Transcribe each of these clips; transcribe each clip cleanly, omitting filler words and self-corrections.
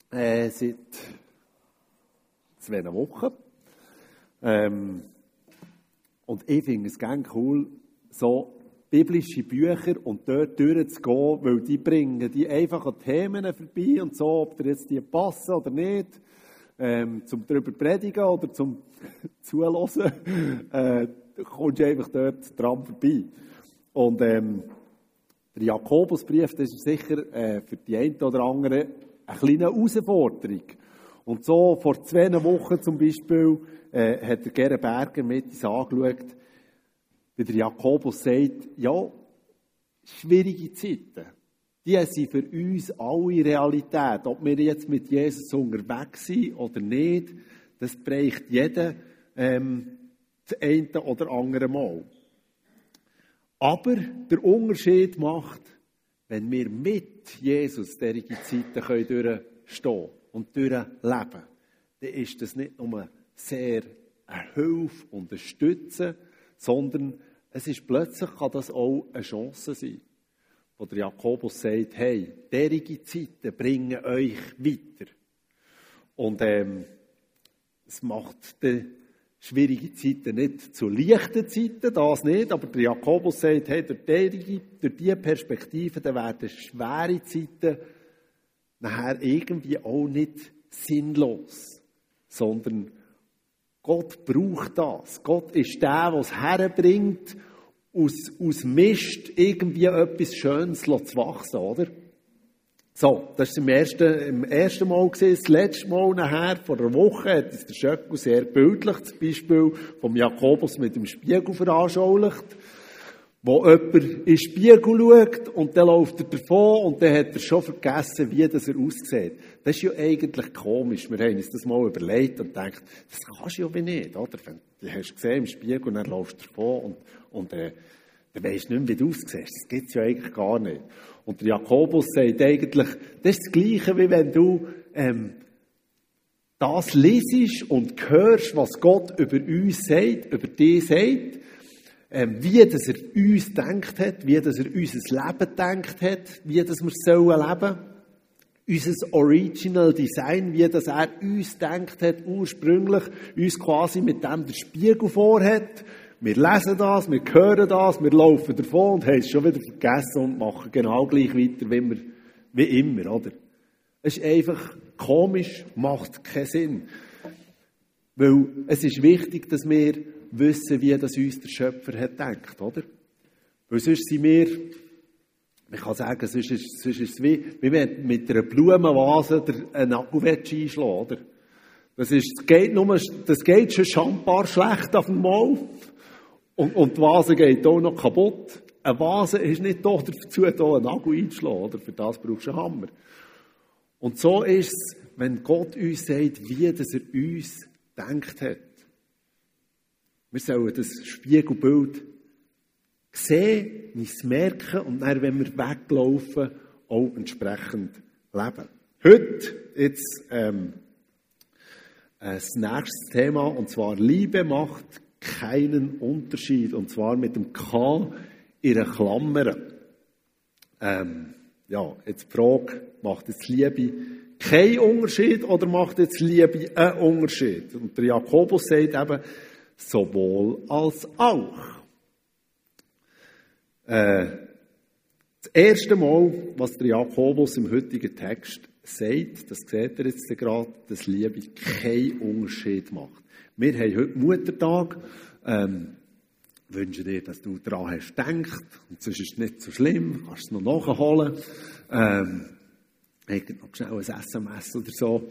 seit 2 Wochen. Und ich finde es gerne cool, so biblische Bücher und dort durchzugehen, weil die bringen die einfach an Themen vorbei und so, ob dir jetzt die passen oder nicht, zum darüber predigen oder zum Zuhören, kommst du einfach dort dran vorbei. Und der Jakobusbrief, das ist sicher für die einen oder anderen eine kleine Herausforderung. Und so vor 2 Wochen zum Beispiel hat der Gerhard Berger mit uns angeschaut, wie der Jakobus sagt, ja, schwierige Zeiten, die sind für uns alle Realität. Ob wir jetzt mit Jesus unterwegs sind oder nicht, das bereicht jeder das eine oder andere Mal. Aber der Unterschied macht, wenn wir mit Jesus diese Zeiten durchstehen und durchleben, dann ist das nicht nur sehr eine Hilfe und eine Stütze, sondern es ist plötzlich kann das auch eine Chance sein, wo der Jakobus sagt, hey, derige Zeiten bringen euch weiter. Und es macht die schwierige Zeiten nicht zu leichten Zeiten, das nicht, aber der Jakobus sagt, hey, durch diese Perspektive, dann werden schwere Zeiten nachher irgendwie auch nicht sinnlos, sondern Gott braucht das. Gott ist der es herbringt, aus Mist irgendwie etwas Schönes zu wachsen, oder? So, das war im ersten Mal gewesen. Das letzte Mal nachher, vor einer Woche, hat uns der Schöckel sehr bildlich das Beispiel vom Jakobus mit dem Spiegel veranschaulicht, wo jemand in den Spiegel schaut und dann läuft er davon und dann hat er schon vergessen, wie das er aussieht. Das ist ja eigentlich komisch. Wir haben uns das mal überlegt und gedacht, das kannst du ja wie nicht, oder? Du hast gesehen im Spiegel und dann läufst du davon und dann weisst du nicht mehr, wie du aussiehst. Das gibt es ja eigentlich gar nicht. Und der Jakobus sagt eigentlich, das ist das Gleiche, wie wenn du das lesest und hörst, was Gott über uns sagt, über dich sagt, wie dass er uns gedacht hat, wie dass er unser Leben gedacht hat, wie dass wir sollen leben, unser Original Design, wie dass er uns gedacht hat, ursprünglich, uns quasi mit dem der Spiegel vorhat. Wir lesen das, wir hören das, wir laufen davon und haben es schon wieder vergessen und machen genau gleich weiter wie immer, oder? Es ist einfach komisch, macht keinen Sinn. Weil es ist wichtig, dass wir wissen, wie das uns der Schöpfer hat gedacht, oder? Weil sonst sind wir, ich kann sagen, sonst ist es wie wenn mit einer Blumenvase einen Nagel einschlagen, oder? Das geht schon schambar schlecht auf einmal. Und die Vase geht auch noch kaputt. Eine Vase ist nicht doch dazu da, einen Nagel einzuschlagen, oder? Für das brauchst du einen Hammer. Und so ist es, wenn Gott uns sagt, wie dass er uns gedacht hat. Wir sollen das Spiegelbild sehen, uns merken und dann, wenn wir weglaufen, auch entsprechend leben. Heute jetzt das nächste Thema, und zwar Liebe macht keinen Unterschied, und zwar mit dem K in einer Klammer. Jetzt die Frage, macht jetzt Liebe keinen Unterschied oder macht jetzt Liebe einen Unterschied? Und der Jakobus sagt eben, sowohl als auch. Das erste Mal, was der Jakobus im heutigen Text sagt, das seht ihr jetzt gerade, dass Liebe keinen Unterschied macht. Wir haben heute Muttertag, wünsche dir, dass du daran hast gedacht, und sonst ist es nicht so schlimm, kannst es noch nachholen, noch schnell ein SMS oder so.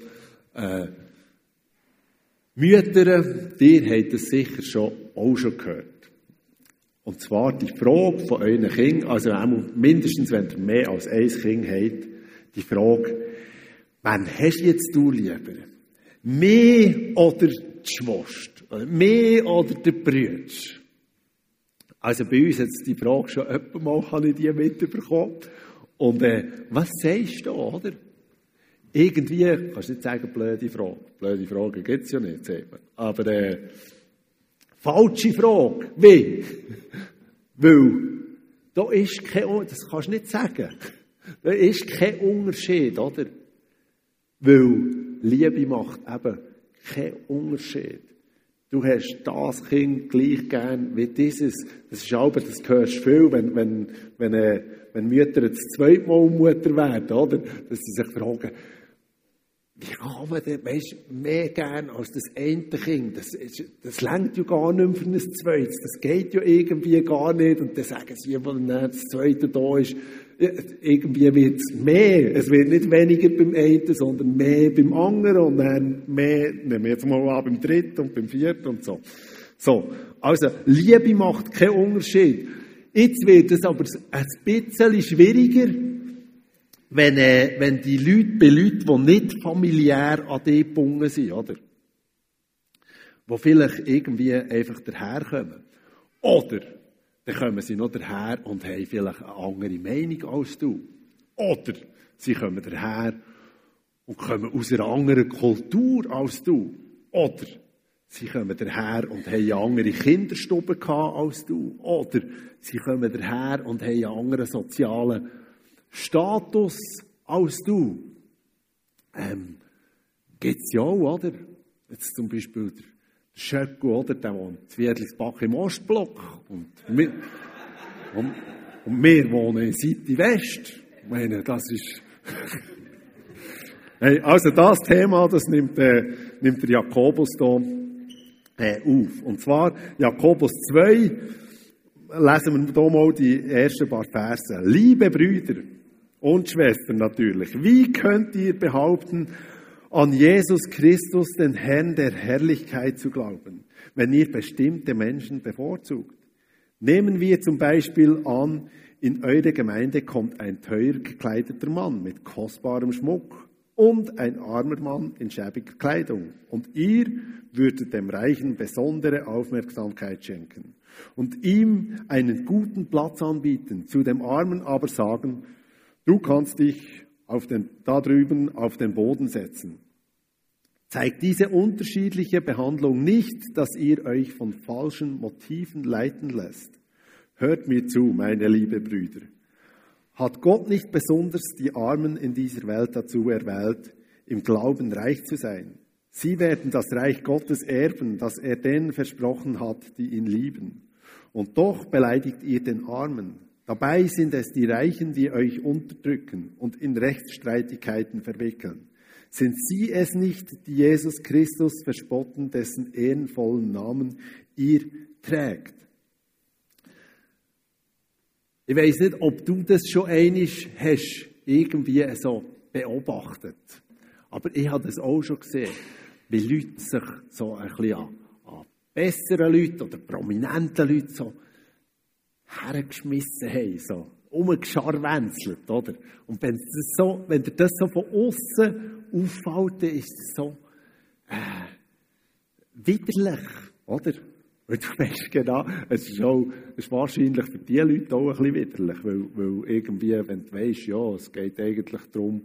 Mütter, ihr habt das sicher auch schon gehört. Und zwar die Frage von euren Kindern, also mindestens, wenn ihr mehr als ein Kind habt, die Frage, wen hast jetzt du lieber? Mich oder die Schwester? Mich oder der Bruder? Also bei uns hat es die Frage schon etwa habe ich die mitbekommen. Und was sagst du, oder? Irgendwie, kannst du nicht sagen, blöde Frage. Blöde Fragen gibt es ja nicht, sagt man. Aber falsche Frage. Wie? Weil da ist kein, das kannst du nicht sagen. Da ist kein Unterschied, oder? Weil Liebe macht eben keinen Unterschied. Du hast das Kind gleich gern wie dieses. Das ist aber, das hörst du viel, wenn Mütter das zweite Mal Mutter werden, oder? Dass sie sich fragen, wie kann man denn, mehr gern als das eine Kind? Das reicht ja gar nicht mehr für ein zweites. Das geht ja irgendwie gar nicht. Und dann sagen sie, wenn das zweite da ist, irgendwie wird es mehr. Es wird nicht weniger beim einen, sondern mehr beim anderen. Und dann mehr, nehmen wir jetzt mal an, beim dritten und beim vierten und so. So. Also, Liebe macht keinen Unterschied. Jetzt wird es aber ein bisschen schwieriger, wenn die Leute, bei Leuten, die nicht familiär an die gebunden sind, oder? Die vielleicht irgendwie einfach daherkommen. Oder, dann kommen sie noch daher und haben vielleicht eine andere Meinung als du. Oder, sie kommen daher und kommen aus einer anderen Kultur als du. Oder, sie kommen daher und haben eine andere Kinderstube gehabt als du. Oder, sie kommen daher und haben einen anderen sozialen Status als du. Gibt es ja auch, oder? Jetzt zum Beispiel der Schöckel, oder? Der wohnt in Wiedlisbach im Ostblock. Und wir wohnen in City West. Ich meine, das ist... Hey, also das Thema, das nimmt der Jakobus hier auf. Und zwar Jakobus 2, lesen wir hier mal die ersten paar Verse. Liebe Brüder und Schwestern natürlich, wie könnt ihr behaupten, an Jesus Christus, den Herrn der Herrlichkeit, zu glauben, wenn ihr bestimmte Menschen bevorzugt? Nehmen wir zum Beispiel an, in eure Gemeinde kommt ein teuer gekleideter Mann mit kostbarem Schmuck und ein armer Mann in schäbiger Kleidung. Und ihr würdet dem Reichen besondere Aufmerksamkeit schenken und ihm einen guten Platz anbieten, zu dem Armen aber sagen, du kannst dich da drüben auf den Boden setzen. Zeigt diese unterschiedliche Behandlung nicht, dass ihr euch von falschen Motiven leiten lässt? Hört mir zu, meine liebe Brüder. Hat Gott nicht besonders die Armen in dieser Welt dazu erwählt, im Glauben reich zu sein? Sie werden das Reich Gottes erben, das er denen versprochen hat, die ihn lieben. Und doch beleidigt ihr den Armen. Dabei sind es die Reichen, die euch unterdrücken und in Rechtsstreitigkeiten verwickeln. Sind sie es nicht, die Jesus Christus verspotten, dessen ehrenvollen Namen ihr trägt? Ich weiss nicht, ob du das schon einmal hast, irgendwie so beobachtet. Aber ich habe das auch schon gesehen, wie Leute sich so ein bisschen an besseren Leuten oder prominenten Leuten so hergeschmissen haben, so umgescharwenzelt, oder? Und wenn dir das so von außen auffällt, dann ist es so widerlich, oder? Weil du weißt genau, es ist wahrscheinlich für die Leute auch ein bisschen widerlich, weil irgendwie, wenn du weisst, ja, es geht eigentlich darum,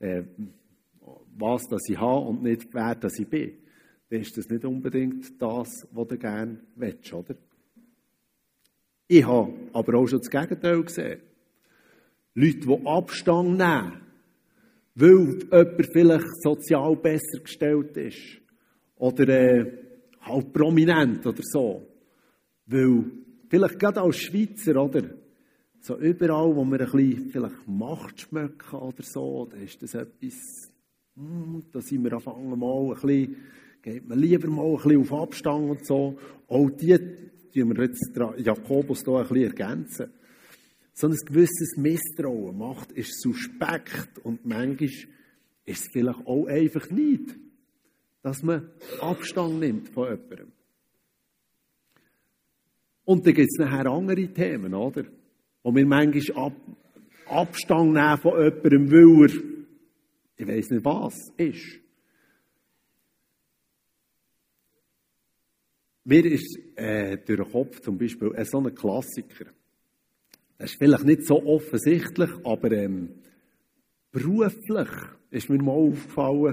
was das ich habe und nicht wer das ich bin, dann ist das nicht unbedingt das, was du gerne willst, oder? Ich habe aber auch schon das Gegenteil gesehen. Leute, die Abstand nehmen, weil jemand vielleicht sozial besser gestellt ist. Oder halt prominent oder so. Weil, vielleicht gerade als Schweizer, oder? So überall, wo wir ein bisschen vielleicht Macht schmecken oder so, da ist das etwas, da sind wir anfangen mal ein bisschen, geht man lieber mal ein bisschen auf Abstand und so. Auch die wir jetzt Jakobus hier ein bisschen ergänzen. So ein gewisses Misstrauen macht, ist suspekt und manchmal ist es vielleicht auch einfach nicht, dass man Abstand nimmt von jemandem. Und dann gibt es nachher andere Themen, oder? Wo wir manchmal Abstand nehmen von jemandem, weil er, ich weiss nicht was, ist. Mir ist durch den Kopf zum Beispiel so ein Klassiker. Das ist vielleicht nicht so offensichtlich, aber beruflich ist mir mal aufgefallen,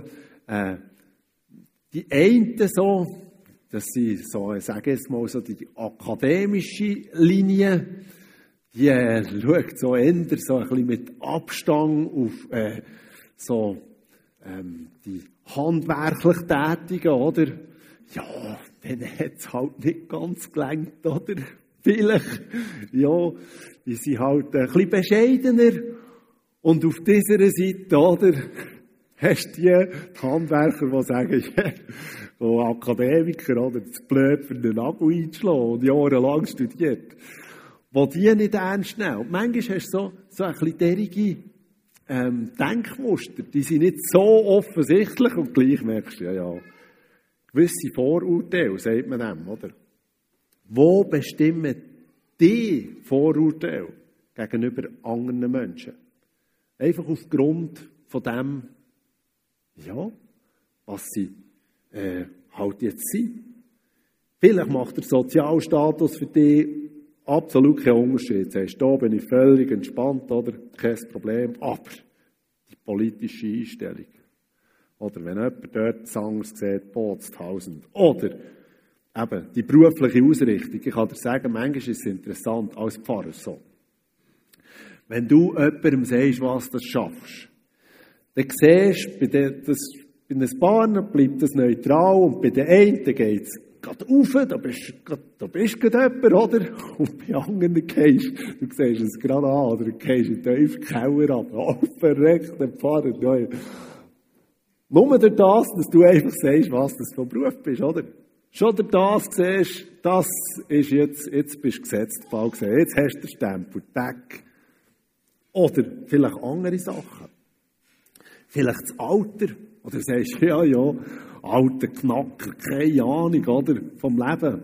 die einen so, dass sie so, ich sage jetzt mal so, die akademische Linie, die schaut so eher so ein bisschen mit Abstand auf so die handwerklich Tätigen, oder? Ja, denen hat es halt nicht ganz gelangt, oder? Vielleicht, ja, die sind halt ein bisschen bescheidener. Und auf dieser Seite, oder, hast du die Handwerker, die sagen, ja, so Akademiker, oder, das blöd für den Nagel einzuschlagen und jahrelang studiert, die die nicht ernst nehmen. Und manchmal hast du so ein bisschen derige Denkmuster, die sind nicht so offensichtlich und gleich merkst du, ja, gewisse Vorurteile, sagt man dem, oder? Wo bestimmen die Vorurteile gegenüber anderen Menschen? Einfach aufgrund von dem, ja, was sie halt jetzt sind. Vielleicht macht der Sozialstatus für dich absolut keinen Unterschied. Du sagst, da bin ich völlig entspannt, oder? Kein Problem. Aber die politische Einstellung. Oder wenn jemand dort Sangs sieht, Bootstausend. Oder eben die berufliche Ausrichtung. Ich kann dir sagen, manchmal ist es interessant, als Pfarrer so. Wenn du jemandem sagst, was du schaffst, dann siehst du, bei ein paar bleibt das neutral und bei den einen geht es gerade rauf, da bist du gerade jemand, oder? Und bei anderen gehst du siehst es gerade an, oder du gehst in den tiefen Keller ab. Oh, verreckt, der Pfarrer. Ja. Nur durch das, dass du einfach sagst, was du von Beruf bist, oder? Schon durch das siehst, das ist jetzt bist du gesetzt, Fall gesehen. Jetzt hast du den Stempel, Tag. Oder vielleicht andere Sachen. Vielleicht das Alter. Oder sagst du, ja, alter Knacker, keine Ahnung, oder? Vom Leben.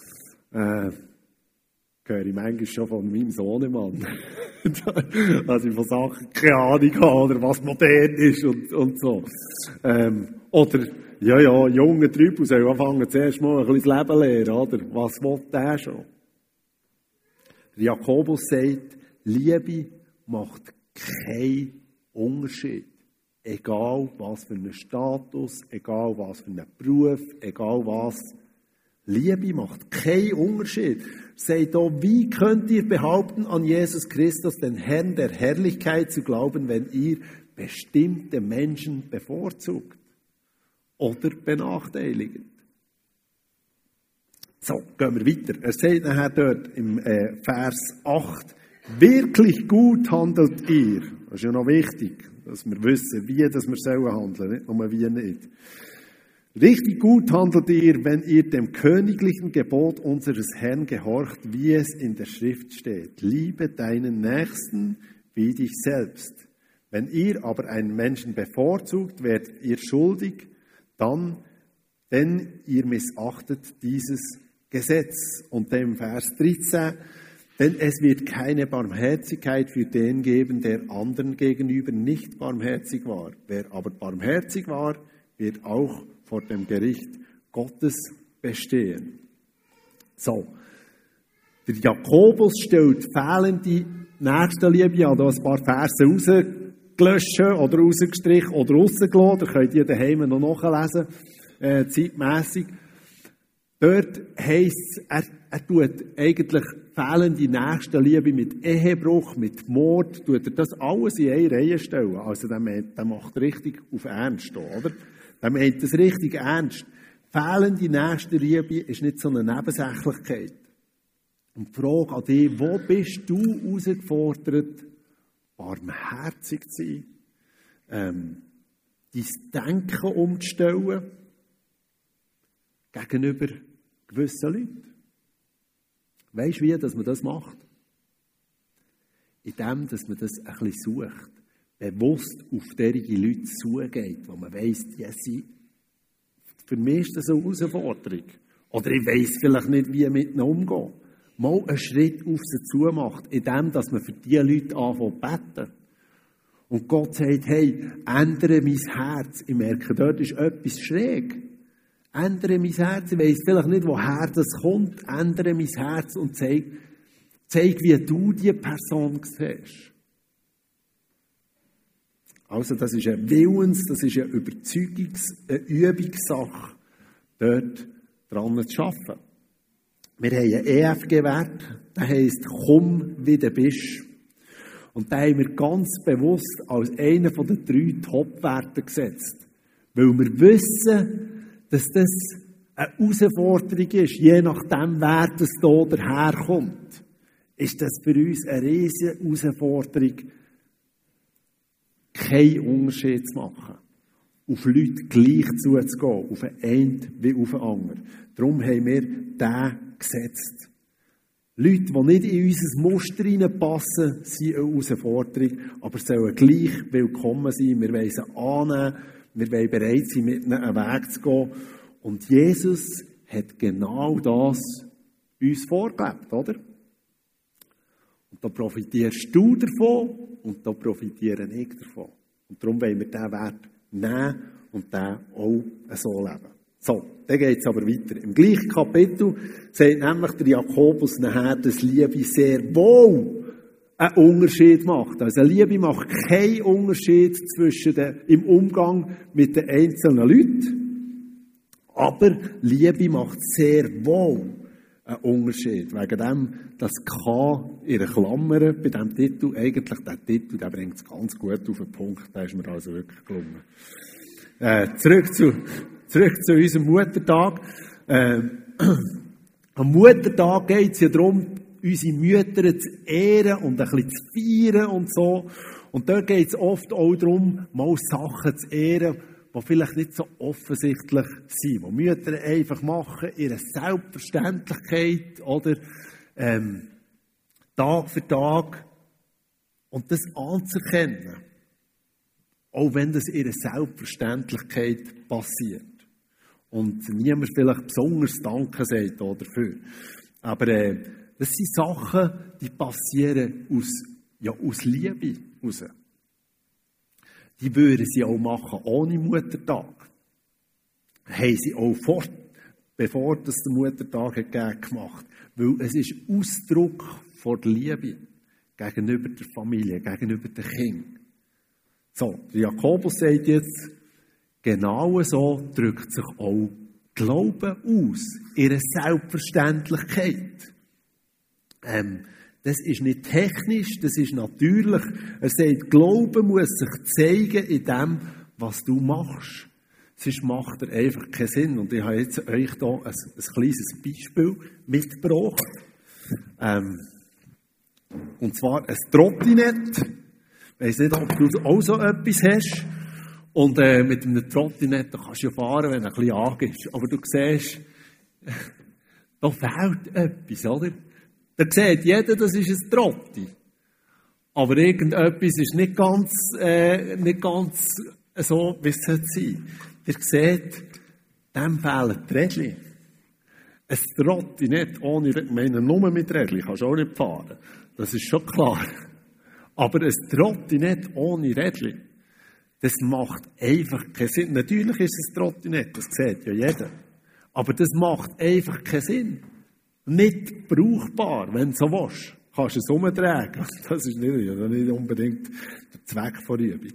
Höre ich manchmal schon von meinem Sohnemann. Dass ich von Sachen keine Ahnung habe, oder was modern ist und so. Oder, ja, junge Trüppel sollen anfangen zuerst mal ein bisschen das Leben lernen, oder? Was will der schon? Jakobus sagt, Liebe macht keinen Unterschied. Egal was für einen Status, egal was für einen Beruf, egal was. Liebe macht keinen Unterschied. Sagt auch, wie könnt ihr behaupten, an Jesus Christus, den Herrn der Herrlichkeit zu glauben, wenn ihr bestimmte Menschen bevorzugt oder benachteiligt? So, gehen wir weiter. Er sagt nachher dort im Vers 8, wirklich gut handelt ihr. Das ist ja noch wichtig, dass wir wissen, wie dass wir handeln sollen, nicht nur wie nicht. Richtig gut handelt ihr, wenn ihr dem königlichen Gebot unseres Herrn gehorcht, wie es in der Schrift steht. Liebe deinen Nächsten wie dich selbst. Wenn ihr aber einen Menschen bevorzugt, werdet ihr schuldig, denn ihr missachtet dieses Gesetz. Und dem Vers 13, denn es wird keine Barmherzigkeit für den geben, der anderen gegenüber nicht barmherzig war. Wer aber barmherzig war, wird auch vor dem Gericht Gottes bestehen. So. Der Jakobus stellt fehlende Nächstenliebe. Ich habe da ein paar Verse rausgelöscht oder rausgestrichen oder rausgelassen. Da könnt ihr daheim noch nachlesen, zeitmässig. Dort heisst es, er tut eigentlich fehlende Nächstenliebe mit Ehebruch, mit Mord, tut er das alles in eine Reihe stellen. Also der macht richtig auf Ernst, oder? Der meint das richtig ernst. Fehlende Nächstenliebe ist nicht so eine Nebensächlichkeit. Und die Frage an dich, wo bist du herausgefordert, barmherzig zu sein, dein Denken umzustellen gegenüber gewissen Leuten? Weisst du, wie dass man das macht? Indem, dass man das ein bisschen sucht. Bewusst auf derige Leute zugeht, wo man weiss, die sind. Für mich ist das eine Herausforderung. Oder ich weiss vielleicht nicht, wie mit ihnen umgehen. Mal einen Schritt auf sie zu macht, indem, dass man für diese Leute anfängt zu beten. Und Gott sagt, hey, ändere mein Herz. Ich merke, dort ist etwas schräg. Ändere mein Herz. Ich weiss vielleicht nicht, woher das kommt. Ändere mein Herz und zeig, wie du die Person siehst. Also, das ist eine das ist eine eine Übungssache, dort dran zu arbeiten. Wir haben einen EFG-Wert, der heisst, komm, wie du bist. Und den haben wir ganz bewusst als einen von den 3 Top-Werte gesetzt. Weil wir wissen, dass das eine Herausforderung ist, je nachdem, wer das hier daherkommt. Ist das für uns eine riesige Herausforderung, keinen Unterschied zu machen. Auf Leute gleich zuzugehen, auf den einen wie auf den anderen. Darum haben wir den gesetzt. Leute, die nicht in unser Muster hineinpassen, sind eine Herausforderung, aber sollen gleich willkommen sein. Wir wollen sie annehmen, wir wollen bereit sein, mit ihnen einen Weg zu gehen. Und Jesus hat genau das uns vorgelebt, oder? Und da profitierst du davon und da profitiere ich davon. Und darum wollen wir diesen Wert nehmen und den auch so leben. So, dann geht es aber weiter. Im gleichen Kapitel sagt nämlich der Jakobus nachher, dass Liebe sehr wohl einen Unterschied macht. Also Liebe macht keinen Unterschied im Umgang mit den einzelnen Leuten. Aber Liebe macht sehr wohl einen Unterschied. Wegen dem, das K in der Klammer bei diesem Titel, eigentlich der Titel, der bringt es ganz gut auf den Punkt. Der ist mir also wirklich gelungen. Zurück zu unserem Muttertag. Am Muttertag geht es ja darum, unsere Mütter zu ehren und ein bisschen zu feiern und so. Und dort geht es oft auch darum, mal Sachen zu ehren, die vielleicht nicht so offensichtlich sind. Die Mütter einfach machen, ihre Selbstverständlichkeit, oder Tag für Tag. Und das anzuerkennen. Auch wenn das in ihrer Selbstverständlichkeit passiert. Und niemand vielleicht besonders Danke sagt dafür. Aber das sind Sachen, die passieren aus Liebe raus. Die würden sie auch machen ohne Muttertag. Haben sie auch bevor das der Muttertag gegeben gemacht. Weil es ist Ausdruck von der Liebe gegenüber der Familie, gegenüber den Kindern. So, der Jakobus sagt jetzt, genau so drückt sich auch Glauben aus, ihre Selbstverständlichkeit. Das ist nicht technisch, das ist natürlich. Er sagt, Glauben muss sich zeigen in dem, was du machst. Sonst macht er einfach keinen Sinn. Und ich habe jetzt euch hier ein kleines Beispiel mitgebracht. Und zwar ein Trottinett. Ich weiss nicht, ob du auch so etwas hast. Und mit einem Trottinett kannst du ja fahren, wenn du ein bisschen angehst. Aber du siehst, da fehlt etwas, oder? Da sieht jeder, das ist ein Trotti. Aber irgendetwas ist nicht ganz so, wie es sein sollte. Ihr seht, dem fehlen die Rädchen. Ein Trottinett ohne Rädchen, ich meine, nur mit Rädchen kannst du auch nicht fahren. Das ist schon klar. Aber ein Trottinett ohne Rädchen, das macht einfach keinen Sinn. Natürlich ist es ein Trottinett, das sieht ja jeder. Aber das macht einfach keinen Sinn. Nicht brauchbar, wenn du so willst. Kannst du es umtragen. Das ist nicht unbedingt der Zweck der Übung.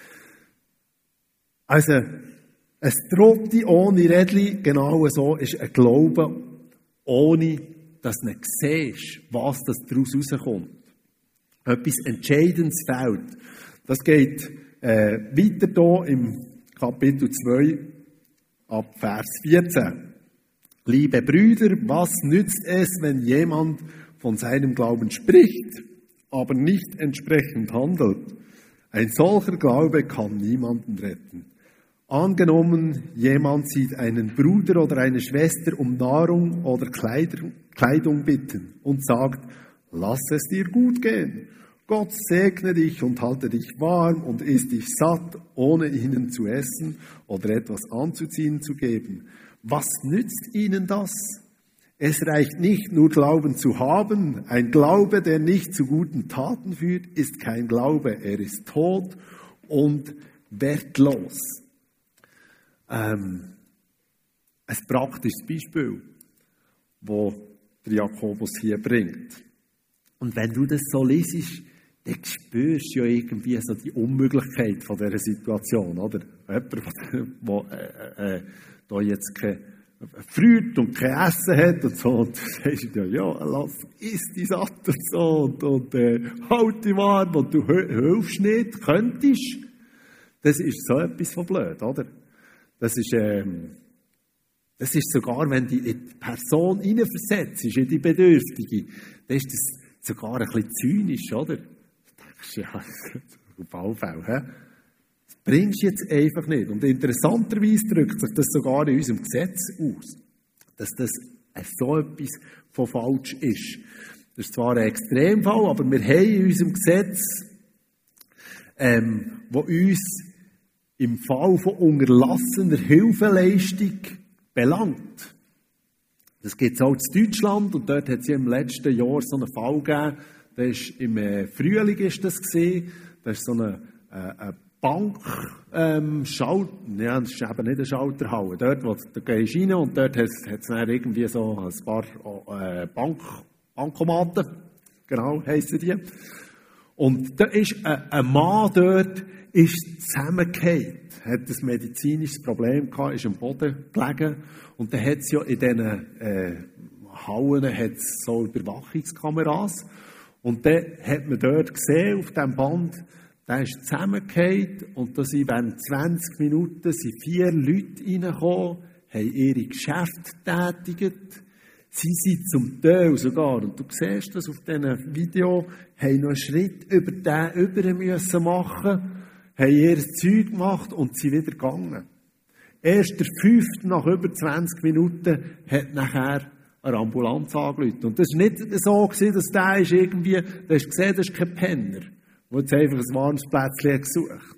Also, ein Trotti ohne Rädchen, genau so, ist ein Glaube, ohne dass du nicht siehst, was das daraus rauskommt. Etwas Entscheidendes fehlt. Das geht weiter hier im Kapitel 2 ab Vers 14. Liebe Brüder, was nützt es, wenn jemand von seinem Glauben spricht, aber nicht entsprechend handelt? Ein solcher Glaube kann niemanden retten. Angenommen, jemand sieht einen Bruder oder eine Schwester um Nahrung oder Kleidung bitten und sagt, lass es dir gut gehen. Gott segne dich und halte dich warm und iss dich satt, ohne ihnen zu essen oder etwas anzuziehen zu geben. Was nützt ihnen das? Es reicht nicht, nur Glauben zu haben. Ein Glaube, der nicht zu guten Taten führt, ist kein Glaube. Er ist tot und wertlos. Ein praktisches Beispiel, das der Jakobus hier bringt. Und wenn du das so liest, dann spürst du ja irgendwie so die Unmöglichkeit von dieser Situation, oder? Jemand, der da jetzt keine friert und kein Essen hat und so. Und du sagst dir, ja, iss dich satt und so und halt dich warm und du hilfst nicht, könntest. Das ist so etwas von blöd, oder? Das ist sogar, wenn du in die Person hineinversetzt, in die Bedürftige, dann ist das sogar ein bisschen zynisch, oder? Du denkst, ja, auf alle Fälle, hä? Das bringst du jetzt einfach nicht. Und interessanterweise drückt sich das sogar in unserem Gesetz aus, dass das so etwas von falsch ist. Das ist zwar ein Extremfall, aber wir haben in unserem Gesetz, wo uns im Fall von unterlassener Hilfeleistung belangt. Das gibt es auch in Deutschland und dort hat es ja im letzten Jahr so einen Fall gegeben, das ist im Frühling ist das gewesen, das ist so eine Bank, ja, das ist eben nicht eine Schalterhalle, dort wo du gehst rein und dort hat es dann irgendwie so ein paar Bankomaten, genau heissen die. Und da ist ein Mann dort, ist zusammengefallen, hat ein medizinisches Problem gehabt, ist am Boden gelegen. Und dann hat es ja in diesen Hallen hat's so Überwachungskameras. Und dann hat man dort gesehen, auf diesem Band, der ist zusammengefallen und da sind während 20 Minuten 4 Leute reingekommen, haben ihre Geschäfte getätigt. Sie sind zum Teil sogar, und du siehst das auf diesem Video, haben noch einen Schritt über den über müssen machen, haben ihr Zeug gemacht und sind wieder gegangen. Erst der 5. nach über 20 Minuten hat nachher eine Ambulanz angerufen. Und das war nicht so, dass der ist irgendwie, du hast gesehen, das ist kein Penner, der jetzt einfach ein warmes Plätzchen gesucht hat.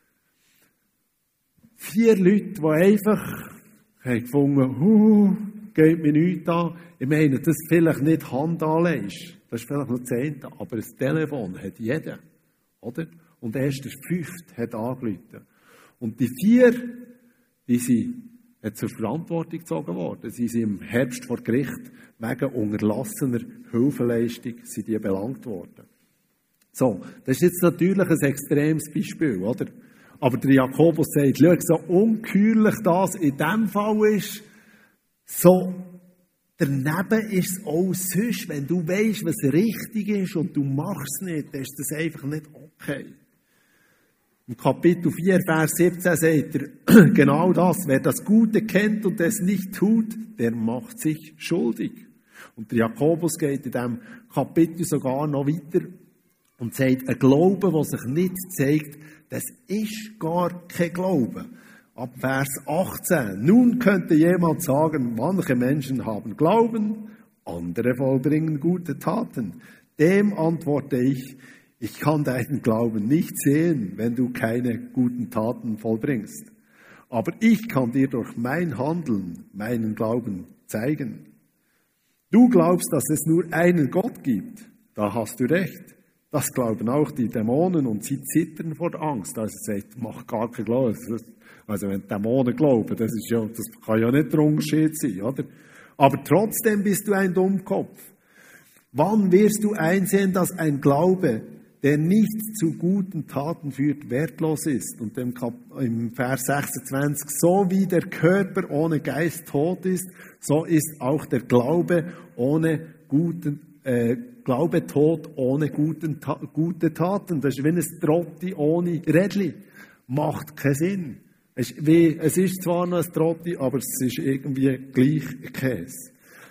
4 Leute, die einfach haben gefunden, geht mir nichts an. Ich meine, das vielleicht nicht Hand anlegst. Das ist vielleicht noch 10. Aber ein Telefon hat jeder. Oder? Und erst der 5. hat angerufen. Und die 4, die sind zur Verantwortung gezogen worden. Sie sind im Herbst vor Gericht wegen unterlassener Hilfeleistung sind die belangt worden. So, das ist jetzt natürlich ein extremes Beispiel, oder? Aber der Jakobus sagt, schau, so ungeheuerlich das in diesem Fall ist, so daneben ist es auch sonst, wenn du weisst, was richtig ist und du machst es nicht, dann ist das einfach nicht okay. Im Kapitel 4, Vers 17 sagt er genau das. Wer das Gute kennt und es nicht tut, der macht sich schuldig. Und der Jakobus geht in diesem Kapitel sogar noch weiter und sagt, ein Glaube, der sich nicht zeigt, das ist gar kein Glaube. Ab Vers 18. Nun könnte jemand sagen, manche Menschen haben Glauben, andere vollbringen gute Taten. Dem antworte ich, ich kann deinen Glauben nicht sehen, wenn du keine guten Taten vollbringst. Aber ich kann dir durch mein Handeln meinen Glauben zeigen. Du glaubst, dass es nur einen Gott gibt. Da hast du recht. Das glauben auch die Dämonen und sie zittern vor Angst. Also sagt, mach gar keinen Glauben. Also wenn Dämonen glauben, das kann ja nicht der Unterschied sein, oder? Aber trotzdem bist du ein Dummkopf. Wann wirst du einsehen, dass ein Glaube, der nicht zu guten Taten führt, wertlos ist? Und im Vers 26, so wie der Körper ohne Geist tot ist, so ist auch der Glaube Glaube tot ohne gute Taten. Das ist wie ein Trotti ohne Rädli. Macht keinen Sinn. Es ist zwar noch ein Trotti, aber es ist irgendwie gleich Käse.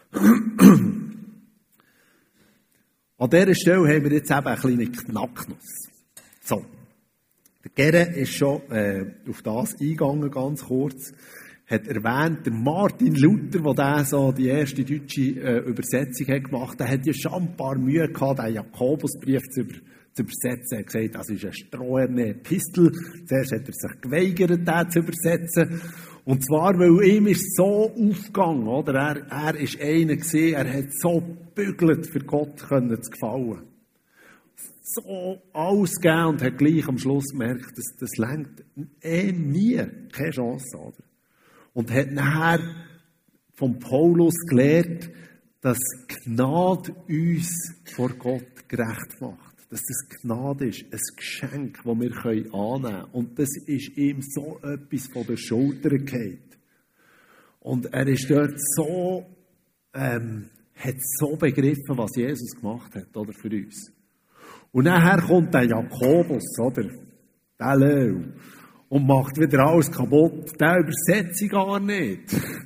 An dieser Stelle haben wir jetzt eben eine kleine Knacknuss. So. Der Gere ist schon auf das eingegangen, ganz kurz. Hat erwähnt, der Martin Luther, der so die erste deutsche Übersetzung hat gemacht, der hat ja schon ein paar Mühe gehabt, den Jakobusbrief zu übersetzen. Er hat gesagt, das ist eine stroherne Epistel. Zuerst hat er sich geweigert, den zu übersetzen. Und zwar, weil ihm ist so aufgegangen, oder? Er ist einer gewesen, er hat so gebügelt, für Gott zu gefallen. So alles gegeben und hat gleich am Schluss gemerkt, das lenkt nie, keine Chance, oder? Und hat nachher von Paulus gelernt, dass Gnade uns vor Gott gerecht macht. Dass das Gnade ist, ein Geschenk, das wir annehmen können. Und das ist ihm so etwas von der Schulter gefallen. Und er ist dort so, hat so begriffen, was Jesus gemacht hat, oder, für uns. Und nachher kommt der Jakobus, oder, der Löw, und macht wieder alles kaputt. Der übersetzt gar nicht.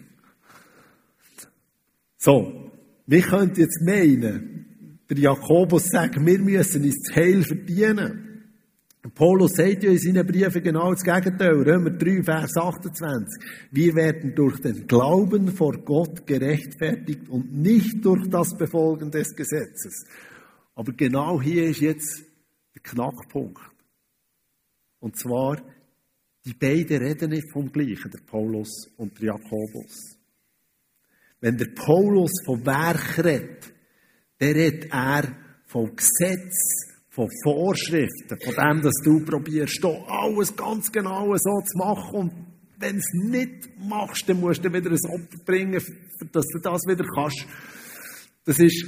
So, wir könnten jetzt meinen, der Jakobus sagt, wir müssen uns das Heil verdienen. Paulus sagt ja in seinen Briefen genau das Gegenteil. Römer 3, Vers 28. Wir werden durch den Glauben vor Gott gerechtfertigt und nicht durch das Befolgen des Gesetzes. Aber genau hier ist jetzt der Knackpunkt. Und zwar, die beiden reden nicht vom Gleichen, der Paulus und der Jakobus. Wenn der Paulus vom Werk redet, dann redet er vom Gesetz, von Vorschriften, von dem, dass du probierst, alles ganz genau so zu machen. Und wenn du es nicht machst, dann musst du wieder ein Opfer bringen, dass du das wieder kannst. Das ist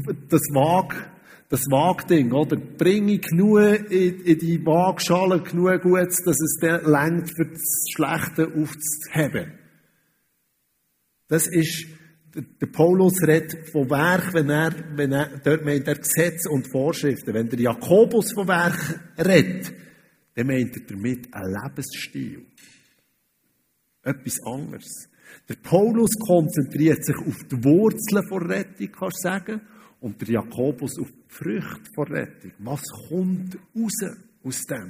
das Waagding, oder? Bringe genug in die Waagschale, genug Gutes, dass es dann reicht, für das Schlechte aufzuheben. Das ist, der Paulus redet von Werk, wenn er dort meint er Gesetz und Vorschriften. Wenn der Jakobus von Werk redet, dann meint er damit einen Lebensstil. Etwas anderes. Der Paulus konzentriert sich auf die Wurzeln der Rettung, kannst du sagen, und der Jakobus auf die Früchte der Rettung. Was kommt raus aus dem?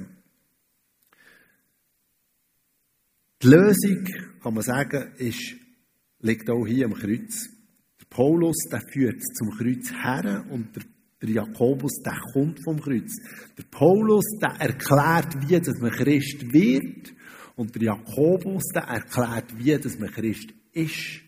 Die Lösung, kann man sagen, liegt auch hier am Kreuz. Der Paulus, der führt zum Kreuz her und der Jakobus, der kommt vom Kreuz. Der Paulus, der erklärt, wie dass man Christ wird, und der Jakobus, der erklärt, wie dass man Christ ist.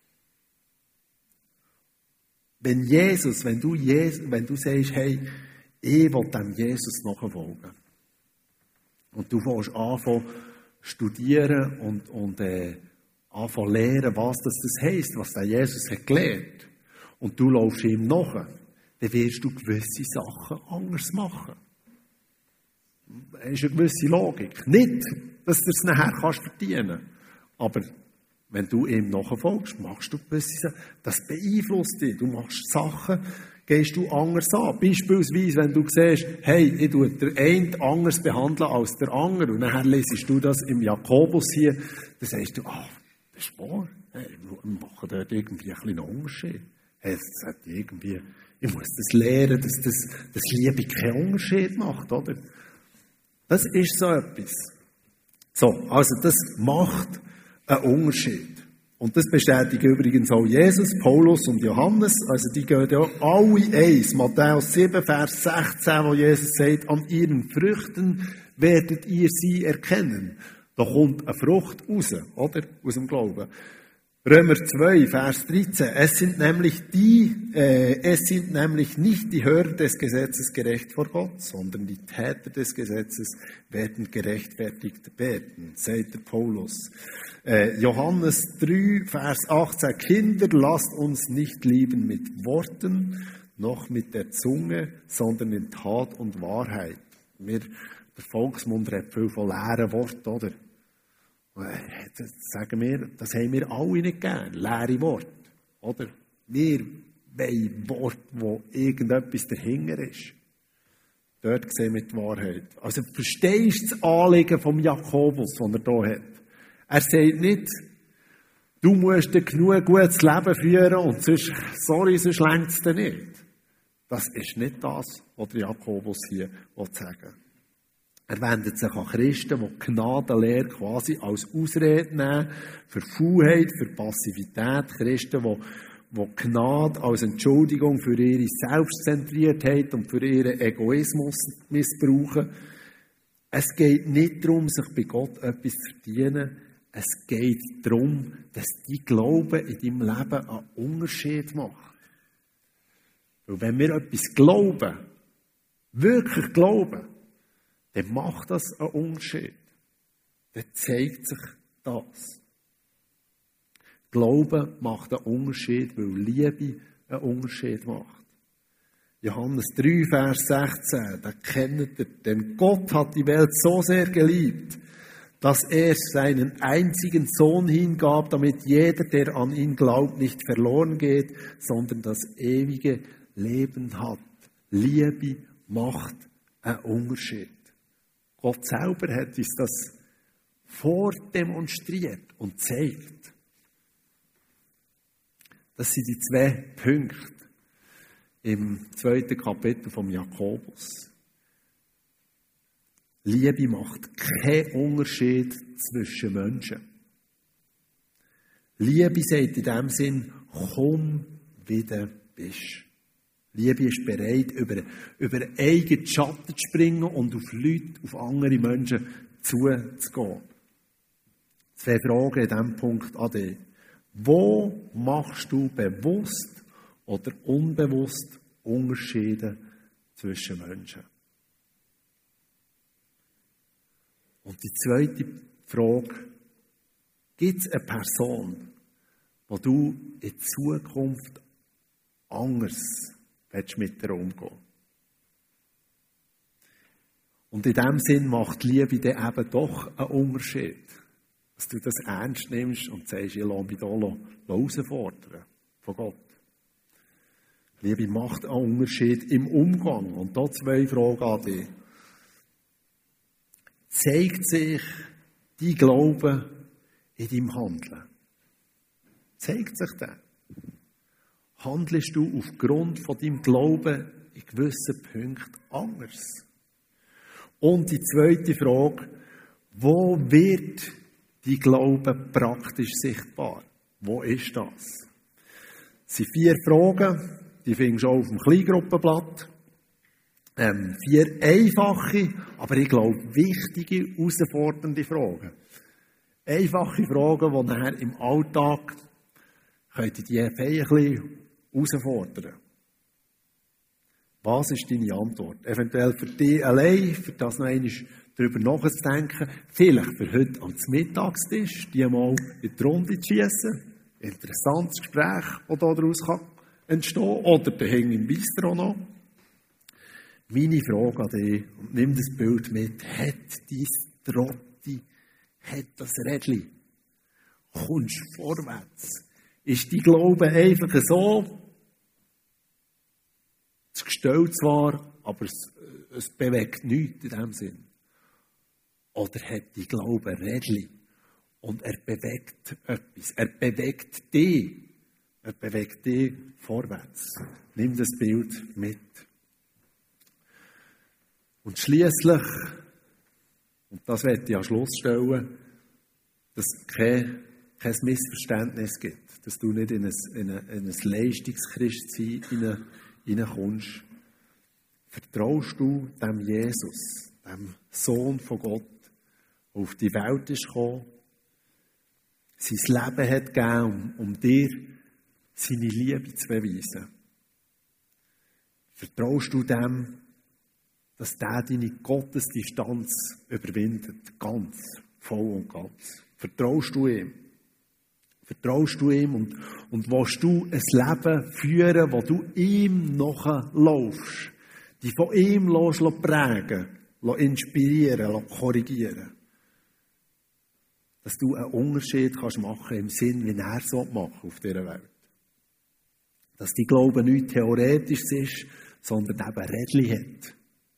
Wenn du sagst, hey, ich will dem Jesus nachfolgen, und du fängst an studieren und anfangen lernen, was das heisst, was der Jesus hat gelehrt, und du laufst ihm nach, dann wirst du gewisse Sachen anders machen. Das ist eine gewisse Logik. Nicht, dass du es nachher verdienen kannst, aber wenn du ihm nachfolgst, machst du gewisse Sachen. Das beeinflusst dich. Du machst Sachen, gehst du anders an. Beispielsweise, wenn du siehst, hey, ich tue den einen anders behandeln als der andere, und nachher lesest du das im Jakobus hier, dann sagst du, das ist wahr. Hey, wir machen dort irgendwie ein bisschen einen Unterschied. Hey, ich muss das lernen, dass das Liebe keinen Unterschied macht, oder? Das ist so etwas. So, also das macht einen Unterschied. Und das bestätigen übrigens auch Jesus, Paulus und Johannes. Also die gehen ja alle eins. Matthäus 7, Vers 16, wo Jesus sagt, an ihren Früchten werdet ihr sie erkennen. Da kommt eine Frucht raus, oder? Aus dem Glauben. Römer 2, Vers 13. Es sind nämlich nicht die Hörer des Gesetzes gerecht vor Gott, sondern die Täter des Gesetzes werden gerechtfertigt werden, sagt der Paulus. Johannes 3, Vers 18. Kinder, lasst uns nicht lieben mit Worten, noch mit der Zunge, sondern in Tat und Wahrheit. Der Volksmund redet viel von leeren Worten, oder? Das sagen wir, das haben wir alle nicht gern, leere Worte, oder? Wir wollen Worte, wo irgendetwas dahinter ist. Dort sehen wir die Wahrheit. Also verstehst du das Anliegen vom Jakobus, das er hier hat? Er sagt nicht, du musst dir genug gutes Leben führen und sonst lenkt es dir nicht. Das ist nicht das, was der Jakobus hier sagen will. Er wendet sich an Christen, die Gnadenlehre quasi als Ausrede nehmen für Faulheit, für Passivität. Christen, die Gnade als Entschuldigung für ihre Selbstzentriertheit und für ihren Egoismus missbrauchen. Es geht nicht darum, sich bei Gott etwas zu verdienen. Es geht darum, dass dein Glaube in deinem Leben einen Unterschied macht. Weil wenn wir etwas glauben, wirklich glauben, dann macht das einen Unterschied. Dann zeigt sich das. Glauben macht einen Unterschied, weil Liebe einen Unterschied macht. Johannes 3, Vers 16, da kennt ihr, denn Gott hat die Welt so sehr geliebt, dass er seinen einzigen Sohn hingab, damit jeder, der an ihn glaubt, nicht verloren geht, sondern das ewige Leben hat. Liebe macht einen Unterschied. Gott selber hat uns das vordemonstriert und zeigt. Das sind die 2 Punkte im 2. Kapitel vom Jakobus. Liebe macht keinen Unterschied zwischen Menschen. Liebe sagt in dem Sinn, komm, wie du bist. Liebe ist bereit, über eigene Schatten zu springen und auf Leute, auf andere Menschen zuzugehen. 2 Fragen in diesem Punkt an dich. Wo machst du bewusst oder unbewusst Unterschiede zwischen Menschen? Und die zweite Frage, gibt es eine Person, wo du in Zukunft anders mit ihr umgehen? Und in diesem Sinn macht Liebe dann eben doch einen Unterschied. Dass du das ernst nimmst und sagst, ich lasse mich hier herausfordern von Gott. Liebe macht einen Unterschied im Umgang. Und da 2 Fragen an dich. Zeigt sich dein Glaube in deinem Handeln? Zeigt sich das? Handelst du aufgrund von deinem Glauben in gewissen Punkten anders? Und die zweite Frage, wo wird dein Glaube praktisch sichtbar? Wo ist das? Es sind 4 Fragen, die findest du auch auf dem Kleingruppenblatt. 4 einfache, aber ich glaube wichtige, herausfordernde Fragen. Einfache Fragen, die nachher im Alltag könnt ihr die ein bisschen herausfordern. Was ist deine Antwort? Eventuell für dich allein, für das noch einmal darüber nachzudenken, vielleicht für heute am Mittagstisch, die mal in die Runde zu schiessen. Interessantes Gespräch, das daraus entstehen kann. Oder daheim im Bistro noch. Meine Frage an dich, und nimm das Bild mit, hat dein Trotti, hat das Rädchen, kommst du vorwärts? Ist dein Glaube einfach so, es gestellt zwar, aber es bewegt nichts in dem Sinn. Oder hat dein Glaube Rädchen und er bewegt etwas, er bewegt dich vorwärts. Nimm das Bild mit. Und schliesslich, und das werde ich am Schluss stellen, dass es kein Missverständnis gibt, dass du nicht in ein Leistungschristsein hineinkommst. Vertraust du dem Jesus, dem Sohn von Gott, der auf die Welt ist gekommen, sein Leben hat gegeben, um dir seine Liebe zu beweisen? Vertraust du dem, dass der deine Gottesdistanz überwindet, ganz, voll und ganz? Vertraust du ihm? Vertraust du ihm und willst du ein Leben führen, wo du ihm nachlaufst, dich von ihm prägen, inspirieren, korrigieren? Dass du einen Unterschied kannst machen im Sinn, wie er es machen auf dieser Welt. Dass dein Glaube nicht theoretisch ist, sondern eben Rädchen hat.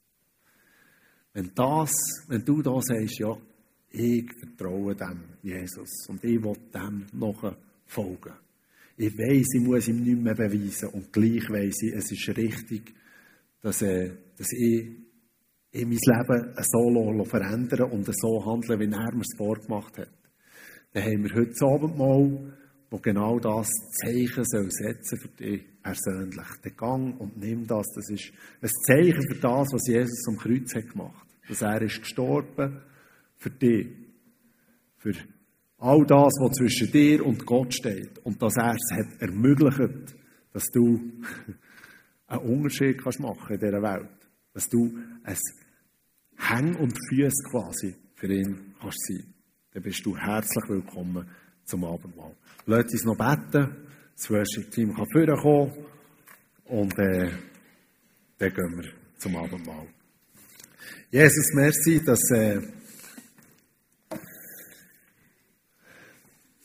Wenn du da sagst, ja, ich vertraue dem Jesus und ich will dem folgen. Ich weiss, ich muss ihm nicht mehr beweisen und gleich weiss ich, es ist richtig, dass ich mein Leben so verändern und so handeln, wie er mir es vorgemacht hat. Dann haben wir heute Abendmahl, wo genau das Zeichen soll setzen für dich persönlich. Den Gang und nimm das. Das ist ein Zeichen für das, was Jesus am Kreuz hat gemacht. Dass er ist gestorben für dich. Für all das, was zwischen dir und Gott steht. Und dass er es hat ermöglicht, dass du einen Unterschied kannst machen in dieser Welt. Dass du ein Häng und Füße quasi für ihn kannst sein. Dann bist du herzlich willkommen zum Abendmahl. Lasst uns noch beten. Das Worship-Team kann vorkommen. Und dann gehen wir zum Abendmahl. Jesus, merci, dass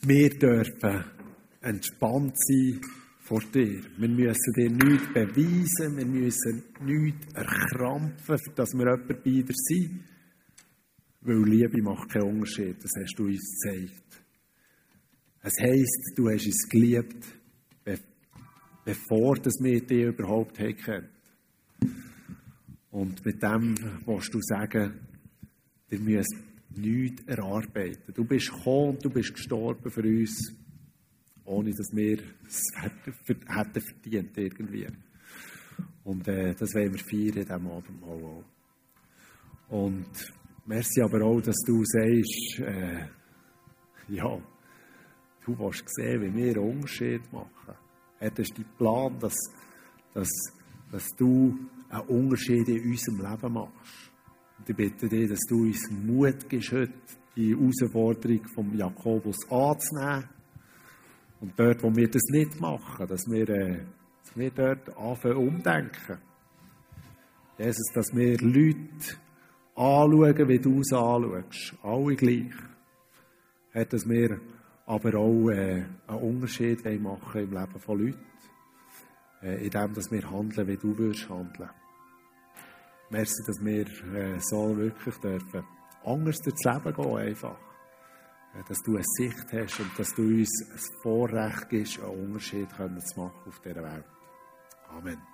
Wir dürfen entspannt sein vor dir. Wir müssen dir nichts beweisen, wir müssen nichts erkrampfen, dass wir jemand bei dir sind. Weil Liebe macht keinen Unterschied, das hast du uns gezeigt. Es heisst, du hast uns geliebt, bevor wir dich überhaupt kennen. Und mit dem willst du sagen, wir müssen nichts erarbeiten. Du bist gekommen, du bist gestorben für uns, ohne dass wir es hätten verdient irgendwie. Und das wollen wir feiern in diesem Abendmahl auch. Und merci aber auch, dass du sagst, ja, du willst sehen, wie wir einen Unterschied machen. Das ist dein Plan, dass du einen Unterschied in unserem Leben machst. Und ich bitte dich, dass du uns Mut gibst, heute die Herausforderung von Jakobus anzunehmen. Und dort, wo wir das nicht machen, dass wir dort anfangen umdenken. Jesus, dass wir Leute anschauen, wie du es anschaust. Alle gleich. Dass wir aber auch einen Unterschied machen im Leben von Leuten. Indem, dass wir handeln, wie du würdest handeln. Merci, dass wir so wirklich dürfen anders durchs Leben gehen einfach. Dass du eine Sicht hast und dass du uns ein Vorrecht gibst, einen Unterschied zu machen auf dieser Welt. Amen.